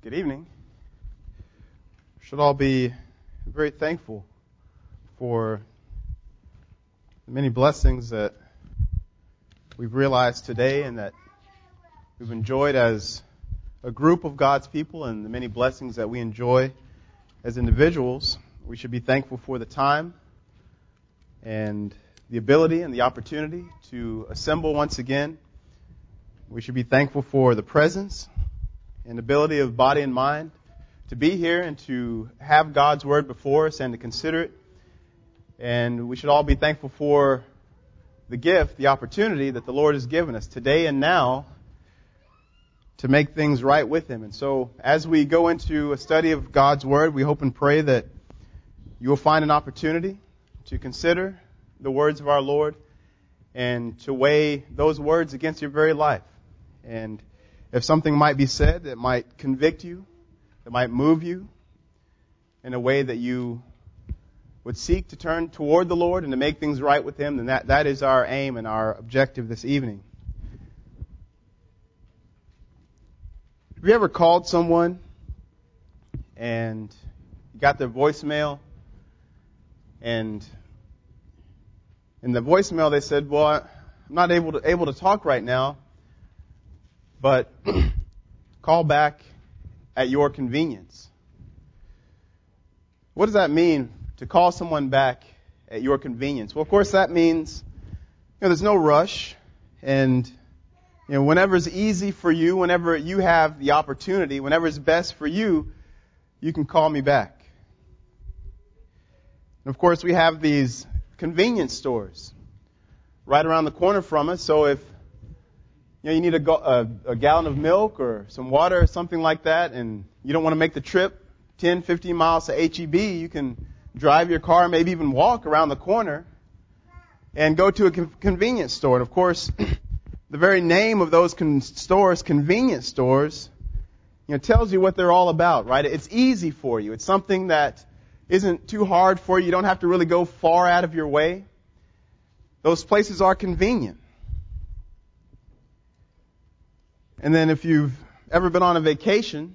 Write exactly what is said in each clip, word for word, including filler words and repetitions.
Good evening. We should all be very thankful for the many blessings that we've realized today and that we've enjoyed as a group of God's people, and the many blessings that we enjoy as individuals. We should be thankful for the time and the ability and the opportunity to assemble once again. We should be thankful for the presence and ability of body and mind to be here and to have God's Word before us and to consider it. And we should all be thankful for the gift, the opportunity that the Lord has given us today and now to make things right with Him. And so as we go into a study of God's Word, we hope and pray that you will find an opportunity to consider the words of our Lord and to weigh those words against your very life. And if something might be said that might convict you, that might move you in a way that you would seek to turn toward the Lord and to make things right with Him, then that, that is our aim and our objective this evening. Have you ever called someone and you got their voicemail, and in the voicemail they said, well, I'm not able to, able to talk right now, but call back at your convenience. What does that mean, to call someone back at your convenience? Well, of course, that means, you know, there's no rush, and you know, whenever it's easy for you, whenever you have the opportunity, whenever it's best for you, you can call me back. And of course, we have these convenience stores right around the corner from us, so if You know, you need a, a, a gallon of milk or some water or something like that, and you don't want to make the trip ten, fifteen miles to H E B, you can drive your car, maybe even walk around the corner and go to a con- convenience store. And of course, the very name of those con- stores, convenience stores, you know, tells you what they're all about, right? It's easy for you. It's something that isn't too hard for you. You don't have to really go far out of your way. Those places are convenient. And then if you've ever been on a vacation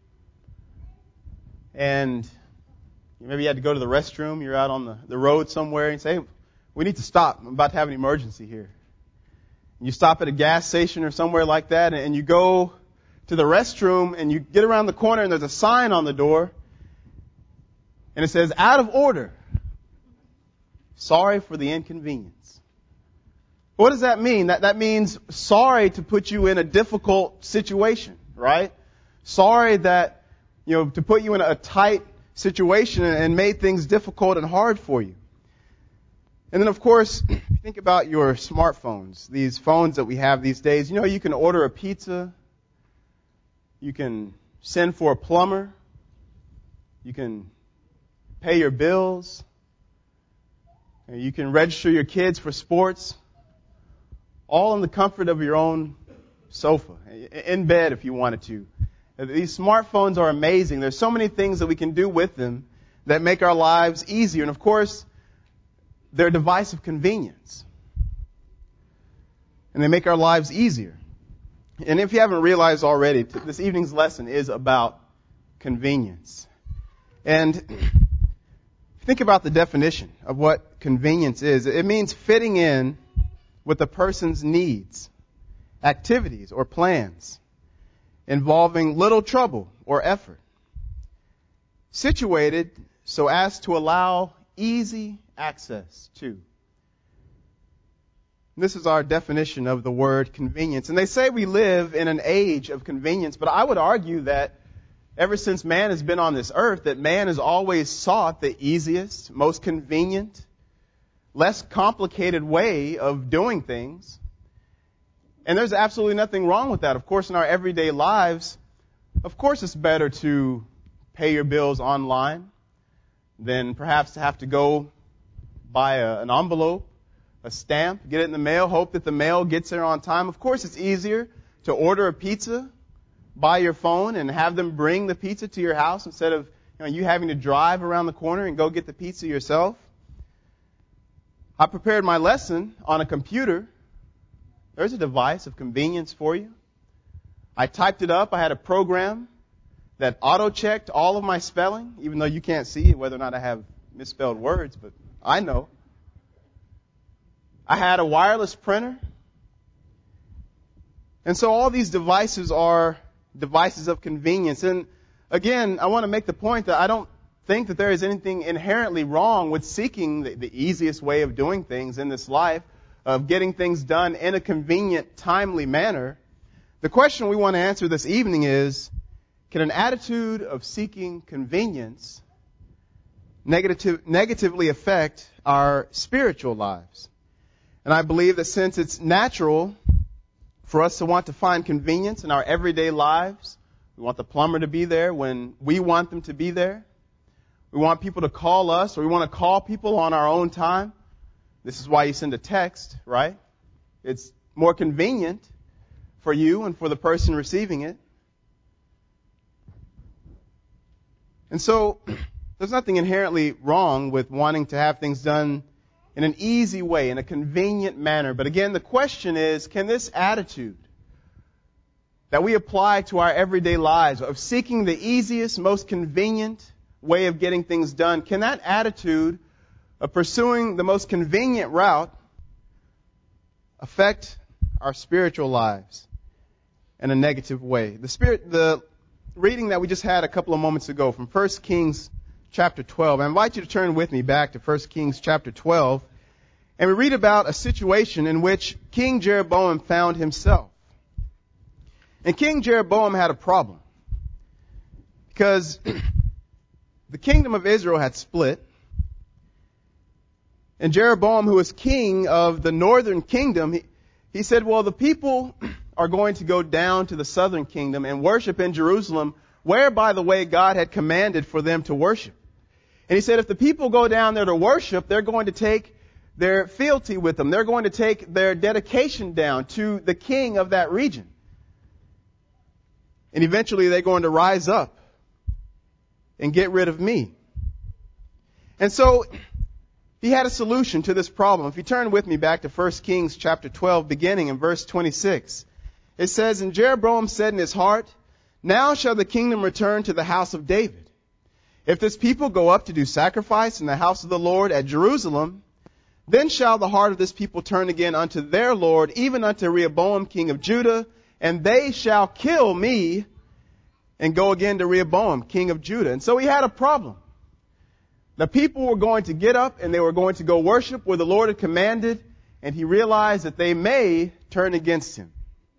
and maybe you had to go to the restroom, you're out on the, the road somewhere and you say, hey, we need to stop. I'm about to have an emergency here. And you stop at a gas station or somewhere like that, and you go to the restroom and you get around the corner and there's a sign on the door and it says, out of order. Sorry for the inconvenience. What does that mean? That that means sorry to put you in a difficult situation, right? Sorry that, you know, to put you in a tight situation and made things difficult and hard for you. And then, of course, think about your smartphones, these phones that we have these days. You know, you can order a pizza. You can send for a plumber. You can pay your bills. You can register your kids for sports. All in the comfort of your own sofa, in bed if you wanted to. These smartphones are amazing. There's so many things that we can do with them that make our lives easier. And of course, they're a device of convenience. And they make our lives easier. And if you haven't realized already, this evening's lesson is about convenience. And think about the definition of what convenience is. It means fitting in with a person's needs, activities, or plans involving little trouble or effort, situated so as to allow easy access to. This is our definition of the word convenience. And they say we live in an age of convenience, but I would argue that ever since man has been on this earth, that man has always sought the easiest, most convenient, less complicated way of doing things. And there's absolutely nothing wrong with that. Of course, in our everyday lives, of course it's better to pay your bills online than perhaps to have to go buy a, an envelope, a stamp, get it in the mail, hope that the mail gets there on time. Of course it's easier to order a pizza by your phone and have them bring the pizza to your house instead of, you know, you having to drive around the corner and go get the pizza yourself. I prepared my lesson on a computer. There's a device of convenience for you. I typed it up. I had a program that auto-checked all of my spelling, even though you can't see whether or not I have misspelled words, but I know. I had a wireless printer. And so all these devices are devices of convenience. And again, I want to make the point that I don't think that there is anything inherently wrong with seeking the, the easiest way of doing things in this life, of getting things done in a convenient, timely manner. The question we want to answer this evening is, can an attitude of seeking convenience negative, negatively affect our spiritual lives? And I believe that since it's natural for us to want to find convenience in our everyday lives, we want the plumber to be there when we want them to be there. We want people to call us, or we want to call people on our own time. This is why you send a text, right? It's more convenient for you and for the person receiving it. And so there's nothing inherently wrong with wanting to have things done in an easy way, in a convenient manner. But again, the question is, can this attitude that we apply to our everyday lives of seeking the easiest, most convenient way of getting things done, can that attitude of pursuing the most convenient route affect our spiritual lives in a negative way? The spirit, the reading that we just had a couple of moments ago from First Kings chapter twelve. I invite you to turn with me back to First Kings chapter twelve. And we read about a situation in which King Jeroboam found himself. And King Jeroboam had a problem. Because the kingdom of Israel had split. And Jeroboam, who was king of the northern kingdom, he, he said, well, the people are going to go down to the southern kingdom and worship in Jerusalem, where, by the way, God had commanded for them to worship. And he said, if the people go down there to worship, they're going to take their fealty with them. They're going to take their dedication down to the king of that region. And eventually they're going to rise up and get rid of me. And so he had a solution to this problem. If you turn with me back to First Kings chapter twelve, beginning in verse twenty-six, it says, and Jeroboam said in his heart, now shall the kingdom return to the house of David. If this people go up to do sacrifice in the house of the Lord at Jerusalem, then shall the heart of this people turn again unto their Lord, even unto Rehoboam king of Judah, and they shall kill me and go again to Rehoboam king of Judah. And so he had a problem. The people were going to get up and they were going to go worship where the Lord had commanded, and he realized that they may turn against him.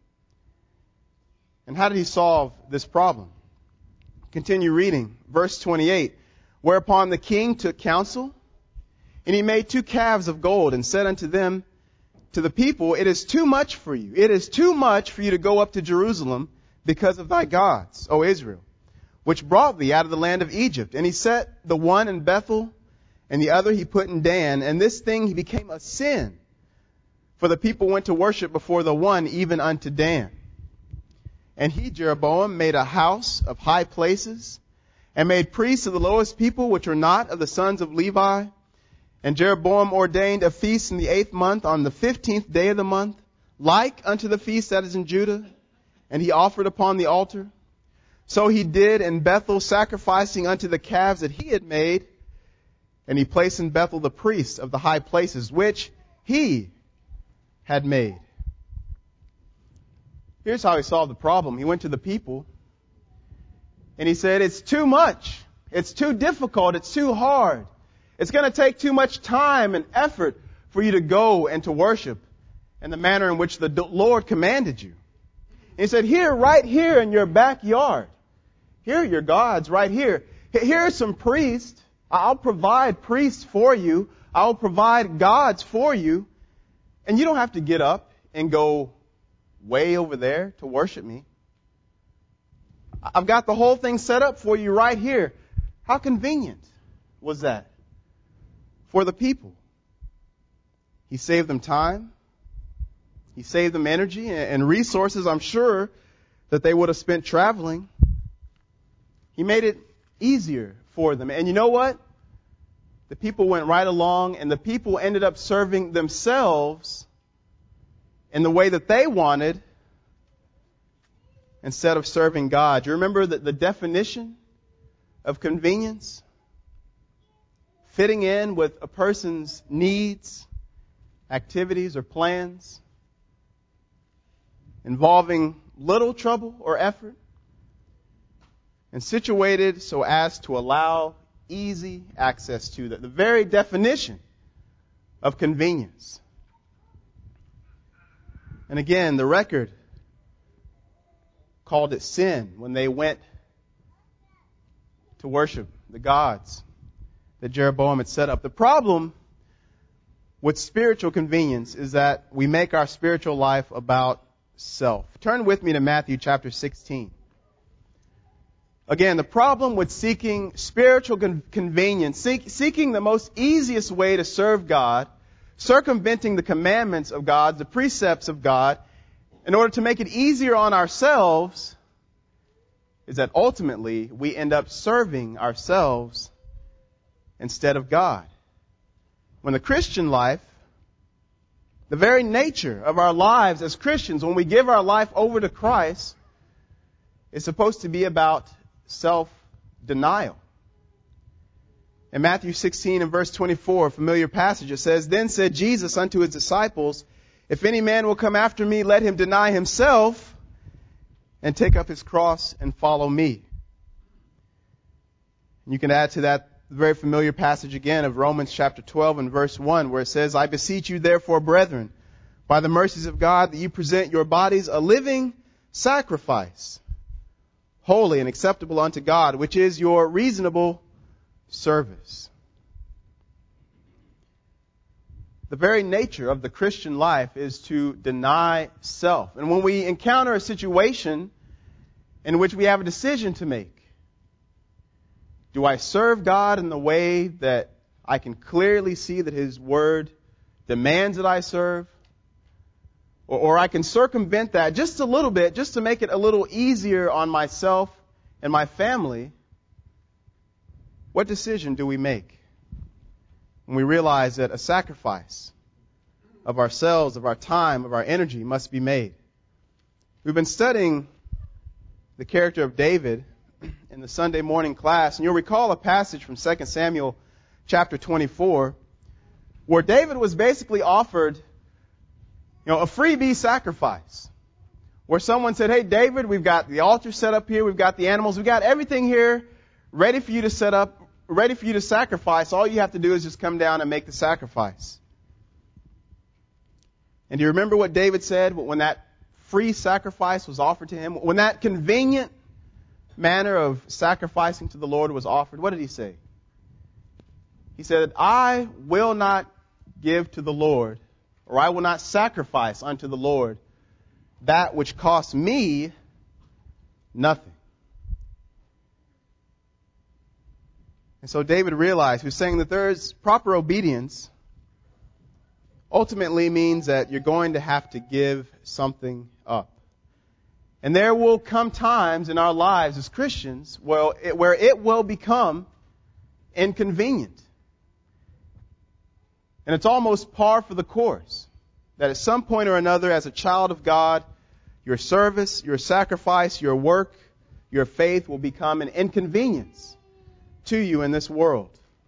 And how did he solve this problem? Continue reading. Verse twenty-eight. Whereupon the king took counsel, and he made two calves of gold, and said unto them, to the people, it is too much for you. It is too much for you to go up to Jerusalem because of thy gods, O Israel, which brought thee out of the land of Egypt. And he set the one in Bethel, and the other he put in Dan. And this thing he became a sin, for the people went to worship before the one, even unto Dan. And he, Jeroboam, made a house of high places, and made priests of the lowest people, which are not of the sons of Levi. And Jeroboam ordained a feast in the eighth month, on the fifteenth day of the month, like unto the feast that is in Judah. And he offered upon the altar. So he did in Bethel, sacrificing unto the calves that he had made. And he placed in Bethel the priests of the high places, which he had made. Here's how he solved the problem. He went to the people and he said, it's too much. It's too difficult. It's too hard. It's going to take too much time and effort for you to go and to worship in the manner in which the Lord commanded you. And he said, here, right here in your backyard, here are your gods right here. Here are some priests. I'll provide priests for you. I'll provide gods for you. And you don't have to get up and go way over there to worship me. I've got the whole thing set up for you right here. How convenient was that for the people? He saved them time. He saved them energy and resources, I'm sure, that they would have spent traveling. He made it easier for them. And you know what? The people went right along, and the people ended up serving themselves in the way that they wanted, instead of serving God. Do you remember the, the definition of convenience? Fitting in with a person's needs, activities, or plans, involving little trouble or effort, and situated so as to allow easy access to that. The very definition of convenience. And again, the record called it sin when they went to worship the gods that Jeroboam had set up. The problem with spiritual convenience is that we make our spiritual life about self. Turn with me to Matthew chapter sixteen. Again, the problem with seeking spiritual con- convenience, seek, seeking the most easiest way to serve God, circumventing the commandments of God, the precepts of God, in order to make it easier on ourselves, is that ultimately we end up serving ourselves instead of God. When the Christian life, the very nature of our lives as Christians, when we give our life over to Christ, is supposed to be about self-denial. In Matthew sixteen and verse twenty-four, a familiar passage, it says, "Then said Jesus unto his disciples, If any man will come after me, let him deny himself and take up his cross and follow me." And you can add to that the very familiar passage again of Romans chapter twelve and verse one, where it says, "I beseech you therefore, brethren, by the mercies of God, that you present your bodies a living sacrifice, holy and acceptable unto God, which is your reasonable service." The very nature of the Christian life is to deny self. And when we encounter a situation in which we have a decision to make, do I serve God in the way that I can clearly see that His Word demands that I serve? Or, or I can circumvent that just a little bit, just to make it a little easier on myself and my family? What decision do we make when we realize that a sacrifice of ourselves, of our time, of our energy must be made? We've been studying the character of David in the Sunday morning class, and you'll recall a passage from Second Samuel chapter twenty-four, where David was basically offered, you know, a freebie sacrifice, where someone said, "Hey, David, we've got the altar set up here, we've got the animals, we've got everything here ready for you to set up, ready for you to sacrifice. All you have to do is just come down and make the sacrifice." And do you remember what David said when that free sacrifice was offered to him? When that convenient manner of sacrificing to the Lord was offered, what did he say? He said, "I will not give to the Lord, or I will not sacrifice unto the Lord that which costs me nothing." And so David realized, he was saying that there's proper obedience ultimately means that you're going to have to give something up. And there will come times in our lives as Christians where it, where it will become inconvenient. And it's almost par for the course that at some point or another, as a child of God, your service, your sacrifice, your work, your faith will become an inconvenience to you in this world.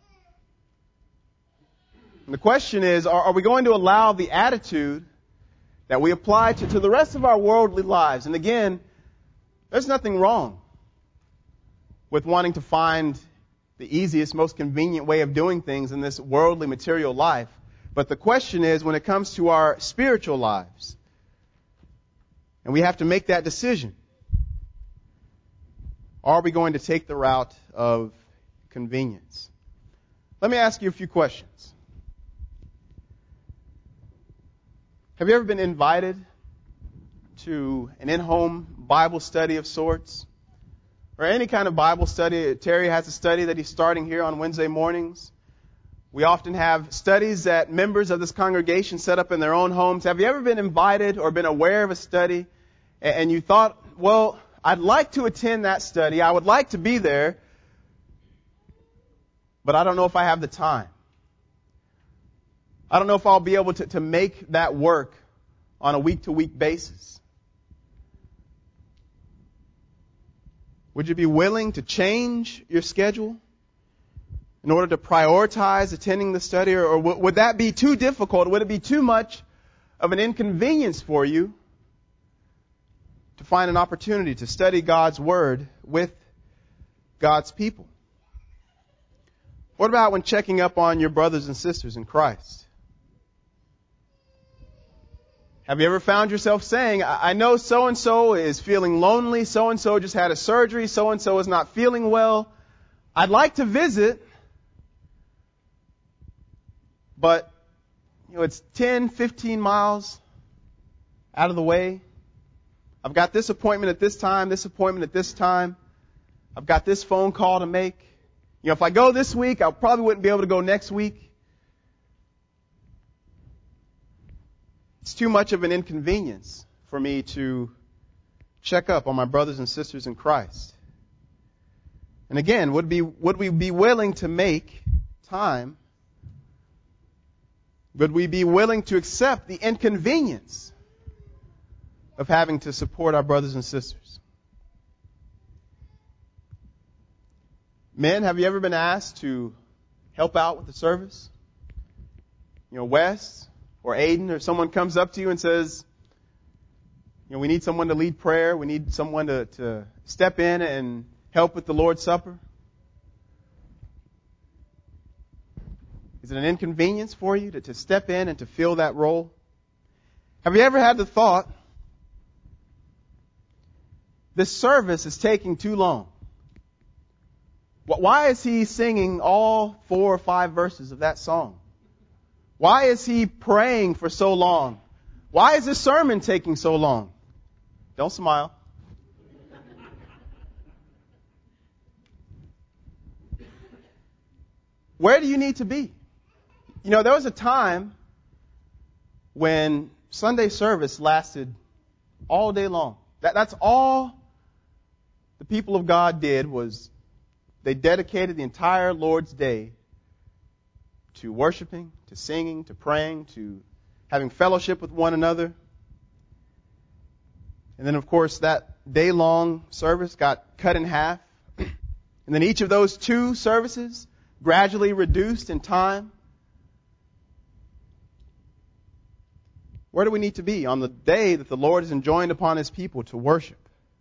And the question is, are, are we going to allow the attitude that we apply to, to the rest of our worldly lives? And again, there's nothing wrong with wanting to find the easiest, most convenient way of doing things in this worldly material life. But the question is, when it comes to our spiritual lives, and we have to make that decision, are we going to take the route of convenience? Let me ask you a few questions. Have you ever been invited to an in-home Bible study of sorts? Or any kind of Bible study? Terry has a study that he's starting here on Wednesday mornings. We often have studies that members of this congregation set up in their own homes. Have you ever been invited or been aware of a study and you thought, well, I'd like to attend that study, I would like to be there, but I don't know if I have the time. I don't know if I'll be able to, to make that work on a week-to-week basis. Would you be willing to change your schedule in order to prioritize attending the study? Or, or would that be too difficult? Would it be too much of an inconvenience for you to find an opportunity to study God's Word with God's people? What about when checking up on your brothers and sisters in Christ? Have you ever found yourself saying, I know so-and-so is feeling lonely, so-and-so just had a surgery, so-and-so is not feeling well. I'd like to visit, but you know, it's ten, fifteen miles out of the way. I've got this appointment at this time, this appointment at this time. I've got this phone call to make. You know, if I go this week, I probably wouldn't be able to go next week. It's too much of an inconvenience for me to check up on my brothers and sisters in Christ. And again, would be would we be willing to make time? Would we be willing to accept the inconvenience of having to support our brothers and sisters? Men, have you ever been asked to help out with the service? You know, Wes or Aiden or someone comes up to you and says, you know, we need someone to lead prayer. We need someone to, to step in and help with the Lord's Supper. Is it an inconvenience for you to, to step in and to fill that role? Have you ever had the thought, this service is taking too long? Why is he singing all four or five verses of that song? Why is he praying for so long? Why is this sermon taking so long? Don't smile. Where do you need to be? You know, there was a time when Sunday service lasted all day long. That, that's all the people of God did was they dedicated the entire Lord's Day to worshiping, to singing, to praying, to having fellowship with one another. And then, of course, that day-long service got cut in half. And then each of those two services gradually reduced in time. Where do we need to be on the day that the Lord has enjoined upon His people to worship?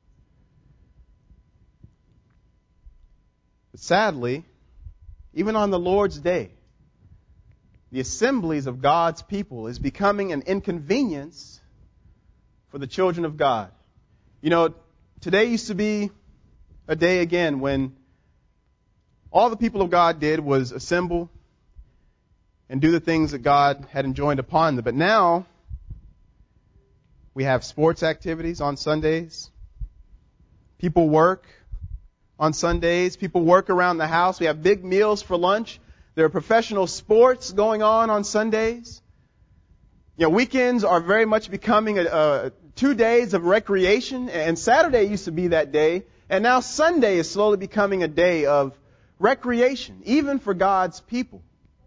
But sadly, even on the Lord's Day, the assemblies of God's people is becoming an inconvenience for the children of God. You know, today used to be a day again when all the people of God did was assemble and do the things that God had enjoined upon them. But now we have sports activities on Sundays. People work on Sundays. People work around the house. We have big meals for lunch. There are professional sports going on on Sundays. You know, weekends are very much becoming a, a two days of recreation, and Saturday used to be that day, and now Sunday is slowly becoming a day of recreation, even for God's people.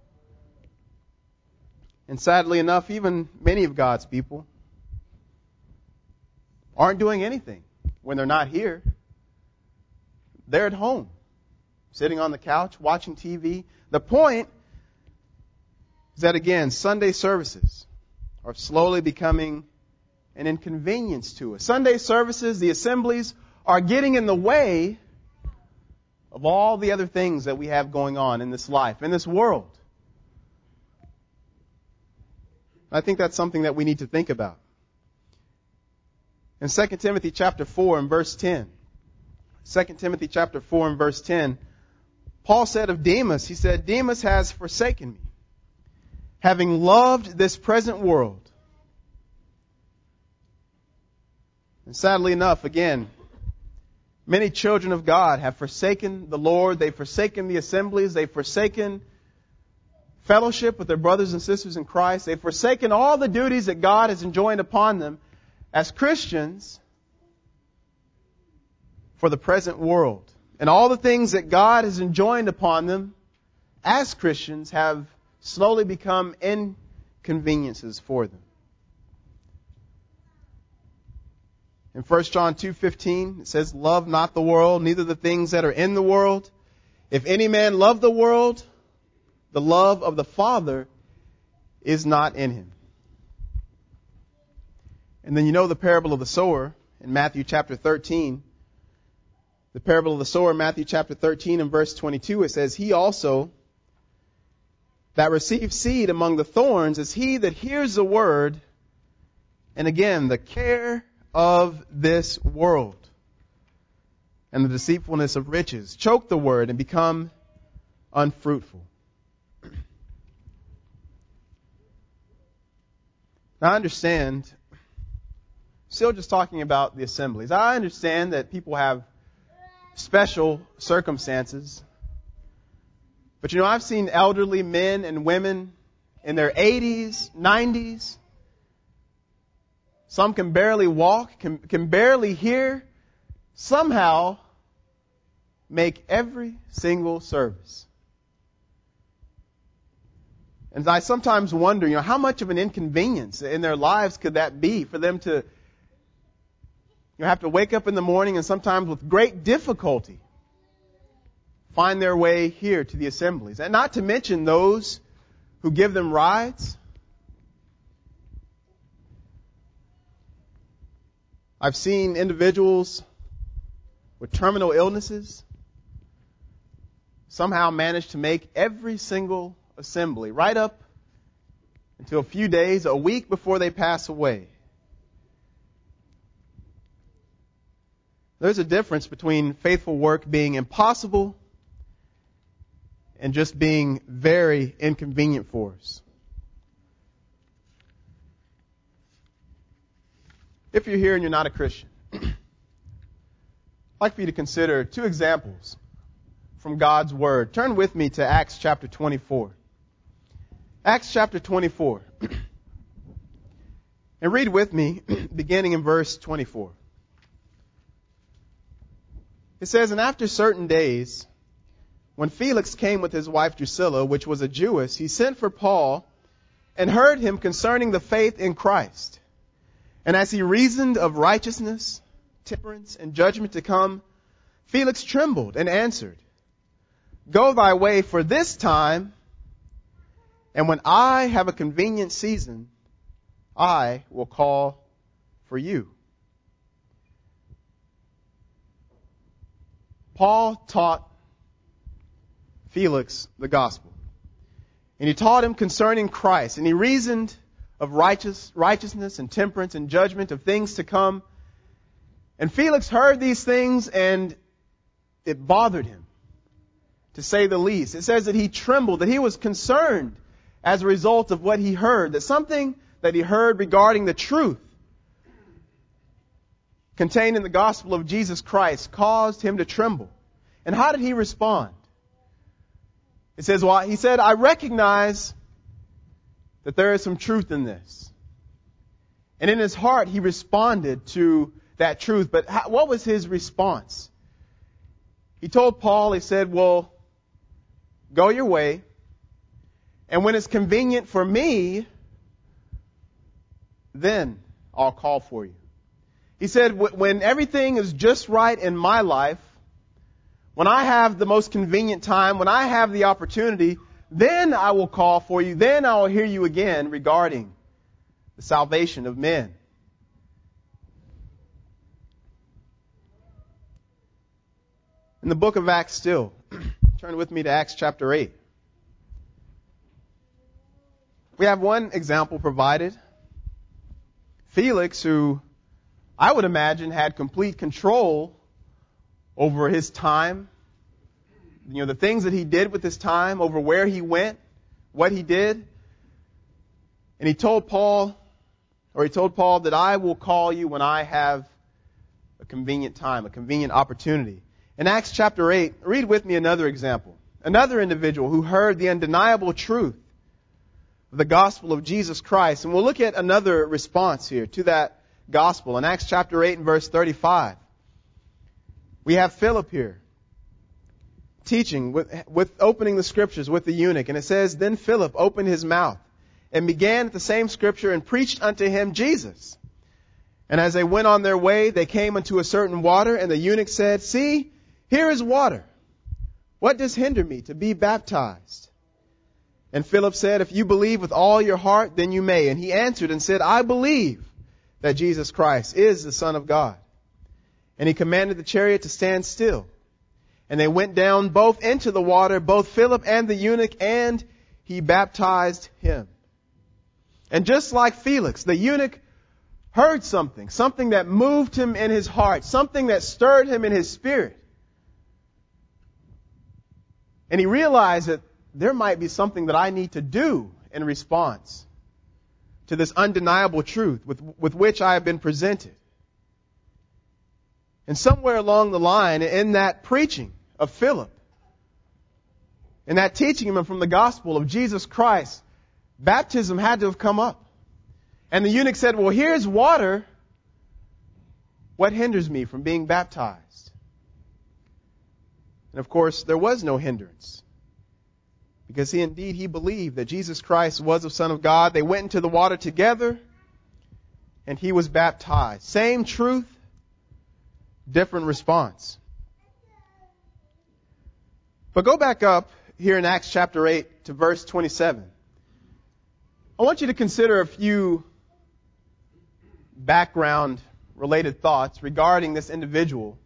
And sadly enough, even many of God's people aren't doing anything when they're not here. They're at home, sitting on the couch, watching T V. The point is that, again, Sunday services are slowly becoming an inconvenience to us. Sunday services, the assemblies, are getting in the way of all the other things that we have going on in this life, in this world. I think that's something that we need to think about. In Second Timothy chapter four and verse ten, Second Timothy chapter four and verse ten, Paul said of Demas, he said, Demas has forsaken me, having loved this present world. And sadly enough, again, many children of God have forsaken the Lord. They've forsaken the assemblies. They've forsaken fellowship with their brothers and sisters in Christ. They've forsaken all the duties that God has enjoined upon them as Christians for the present world. And all the things that God has enjoined upon them as Christians have slowly become inconveniences for them. In First John two fifteen, it says, love not the world, neither the things that are in the world. If any man love the world, the love of the Father is not in him. And then you know the parable of the sower in Matthew chapter thirteen. The parable of the sower in Matthew chapter thirteen and verse twenty-two, it says, he also that receives seed among the thorns is he that hears the word, and again, the care of this world and the deceitfulness of riches choke the word and become unfruitful. Now I understand, still just talking about the assemblies, I understand that people have special circumstances. But you know, I've seen elderly men and women in their eighties, nineties. Some can barely walk, can, can barely hear, somehow make every single service. And I sometimes wonder, you know, how much of an inconvenience in their lives could that be for them to, you know, have to wake up in the morning and sometimes with great difficulty find their way here to the assemblies. And not to mention those who give them rides. I've seen individuals with terminal illnesses somehow manage to make every single assembly right up until a few days, a week before they pass away. There's a difference between faithful work being impossible and just being very inconvenient for us. If you're here and you're not a Christian, I'd like for you to consider two examples from God's Word. Turn with me to Acts chapter twenty-four. Acts chapter twenty-four. And read with me, beginning in verse twenty-four. It says, and after certain days, when Felix came with his wife Drusilla, which was a Jewess, he sent for Paul and heard him concerning the faith in Christ. And as he reasoned of righteousness, temperance, and judgment to come, Felix trembled and answered, go thy way for this time, and when I have a convenient season, I will call for you. Paul taught Felix the gospel. And he taught him concerning Christ. And he reasoned of righteous, righteousness and temperance and judgment of things to come. And Felix heard these things and it bothered him, to say the least. It says that he trembled, that he was concerned as a result of what he heard, that something that he heard regarding the truth contained in the gospel of Jesus Christ caused him to tremble. And how did he respond? It says, well, he said, I recognize that there is some truth in this. And in his heart, he responded to that truth. But how, what was his response? He told Paul, he said, well, go your way. And when it's convenient for me, then I'll call for you. He said, when everything is just right in my life, when I have the most convenient time, when I have the opportunity, then I will call for you. Then I will hear you again regarding the salvation of men. In the book of Acts still, turn with me to Acts chapter eight. We have one example provided. Felix, who I would imagine had complete control over his time, you know, the things that he did with his time, over where he went, what he did. And he told Paul, or he told Paul that I will call you when I have a convenient time, a convenient opportunity. In Acts chapter eight, read with me another example. Another individual who heard the undeniable truth of the gospel of Jesus Christ. And we'll look at another response here to that gospel. In Acts chapter eight and verse thirty-five, we have Philip here teaching, with, with opening the scriptures with the eunuch. And it says, then Philip opened his mouth and began at the same scripture and preached unto him Jesus. And as they went on their way, they came unto a certain water, and the eunuch said, See, here is water. What does hinder me to be baptized? And Philip said, If you believe with all your heart, then you may. And he answered and said, I believe that Jesus Christ is the Son of God. And he commanded the chariot to stand still. And they went down both into the water, both Philip and the eunuch, and he baptized him. And just like Felix, the eunuch heard something, something that moved him in his heart, something that stirred him in his spirit. And he realized that there might be something that I need to do in response to this undeniable truth with, with which I have been presented. And somewhere along the line, in that preaching of Philip, in that teaching him from the gospel of Jesus Christ, baptism had to have come up. And the eunuch said, well, here's water. What hinders me from being baptized? And of course, there was no hindrance. Because he indeed, he believed that Jesus Christ was the Son of God. They went into the water together, and he was baptized. Same truth, different response. But go back up here in Acts chapter eight to verse twenty-seven. I want you to consider a few background-related thoughts regarding this individual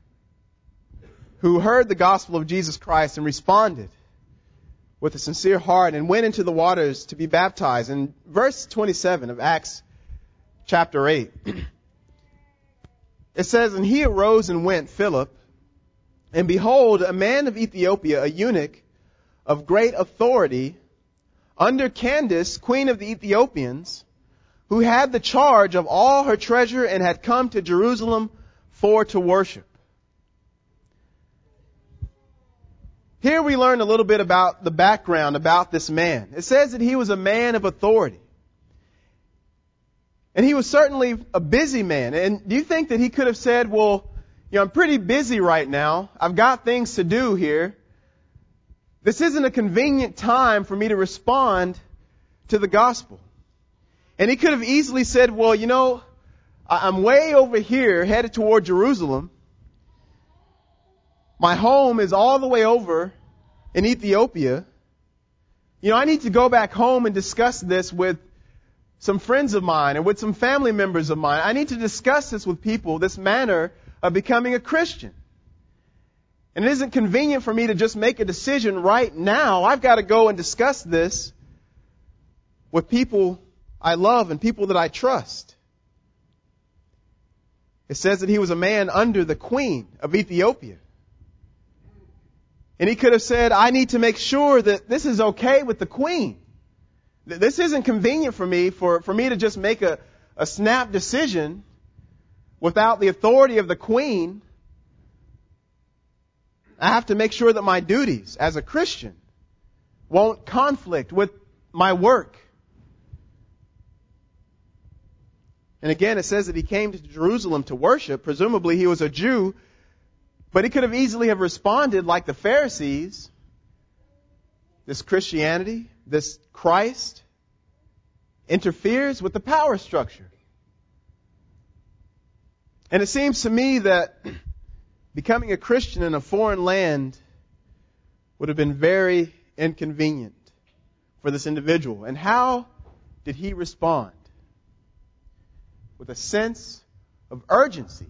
who heard the gospel of Jesus Christ and responded with a sincere heart and went into the waters to be baptized. In verse twenty-seven of Acts chapter eight, it says, And he arose and went, Philip, and behold, a man of Ethiopia, a eunuch of great authority, under Candace, queen of the Ethiopians, who had the charge of all her treasure and had come to Jerusalem for to worship. Here we learn a little bit about the background about this man. It says that he was a man of authority. And he was certainly a busy man. And do you think that he could have said, well, you know, I'm pretty busy right now. I've got things to do here. This isn't a convenient time for me to respond to the gospel. And he could have easily said, well, you know, I'm way over here headed toward Jerusalem. My home is all the way over in Ethiopia. You know, I need to go back home and discuss this with some friends of mine and with some family members of mine. I need to discuss this with people, this manner of becoming a Christian. And it isn't convenient for me to just make a decision right now. I've got to go and discuss this with people I love and people that I trust. It says that he was a man under the queen of Ethiopia. And he could have said, I need to make sure that this is okay with the queen. This isn't convenient for me for, for me to just make a, a snap decision without the authority of the queen. I have to make sure that my duties as a Christian won't conflict with my work. And again, it says that he came to Jerusalem to worship. Presumably he was a Jew. But he could have easily have responded like the Pharisees. This Christianity, this Christ, interferes with the power structure. And it seems to me that becoming a Christian in a foreign land would have been very inconvenient for this individual. And how did he respond? With a sense of urgency.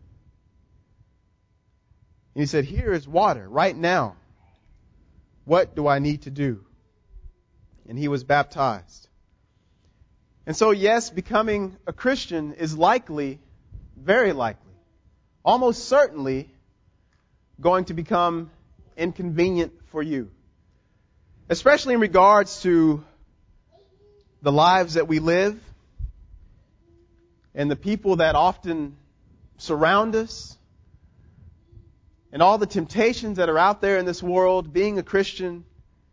And he said, here is water right now. What do I need to do? And he was baptized. And so, yes, becoming a Christian is likely, very likely, almost certainly going to become inconvenient for you. Especially in regards to the lives that we live and the people that often surround us. And all the temptations that are out there in this world, being a Christian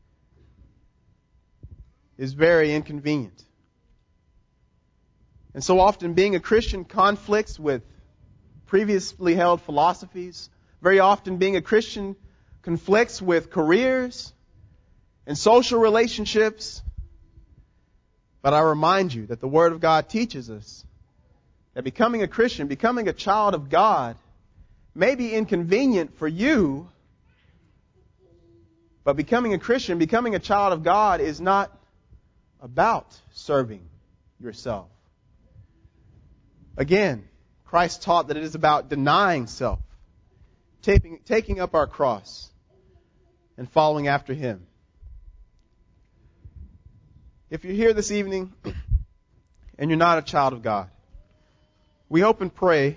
is very inconvenient. And so often being a Christian conflicts with previously held philosophies. Very often being a Christian conflicts with careers and social relationships. But I remind you that the Word of God teaches us that becoming a Christian, becoming a child of God, may be inconvenient for you, but becoming a Christian, becoming a child of God is not about serving yourself. Again, Christ taught that it is about denying self, taking, taking up our cross, and following after Him. If you're here this evening and you're not a child of God, we hope and pray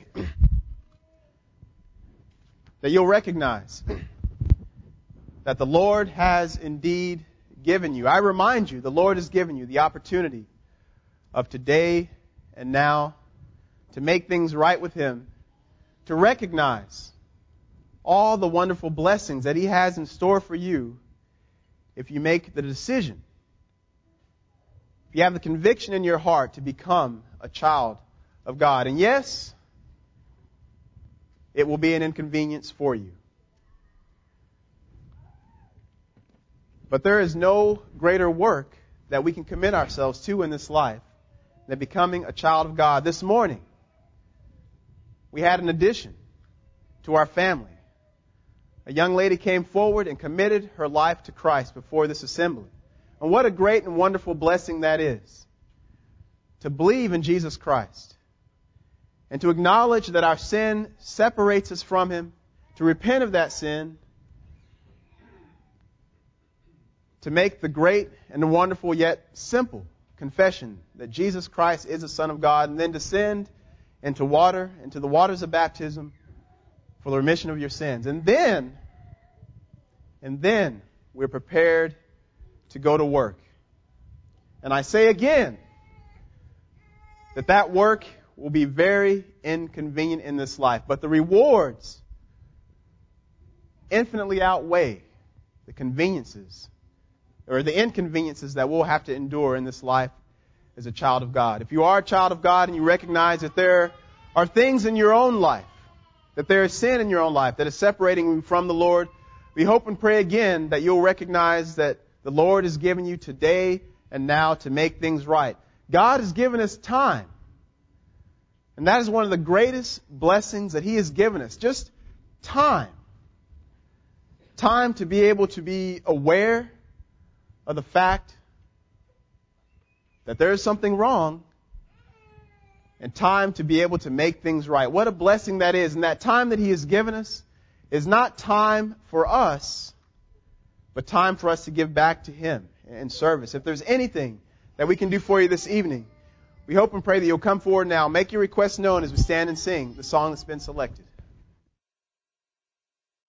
that you'll recognize that the Lord has indeed given you. I remind you, the Lord has given you the opportunity of today and now to make things right with Him, to recognize all the wonderful blessings that He has in store for you if you make the decision, if you have the conviction in your heart to become a child of God. And yes, it will be an inconvenience for you. But there is no greater work that we can commit ourselves to in this life than becoming a child of God. This morning, we had an addition to our family. A young lady came forward and committed her life to Christ before this assembly. And what a great and wonderful blessing that is, to believe in Jesus Christ and to acknowledge that our sin separates us from Him, to repent of that sin, to make the great and the wonderful yet simple confession that Jesus Christ is the Son of God, and then descend into water, into the waters of baptism for the remission of your sins. And then, and then we're prepared to go to work. And I say again that that work will be very inconvenient in this life, but the rewards infinitely outweigh the conveniences or the inconveniences that we'll have to endure in this life as a child of God. If you are a child of God and you recognize that there are things in your own life, that there is sin in your own life that is separating you from the Lord, we hope and pray again that you'll recognize that the Lord has given you today and now to make things right. God has given us time. And that is one of the greatest blessings that He has given us. Just time. Time to be able to be aware of the fact that there is something wrong, and time to be able to make things right. What a blessing that is. And that time that He has given us is not time for us, but time for us to give back to Him in service. If there's anything that we can do for you this evening, we hope and pray that you'll come forward now. Make your requests known as we stand and sing the song that's been selected.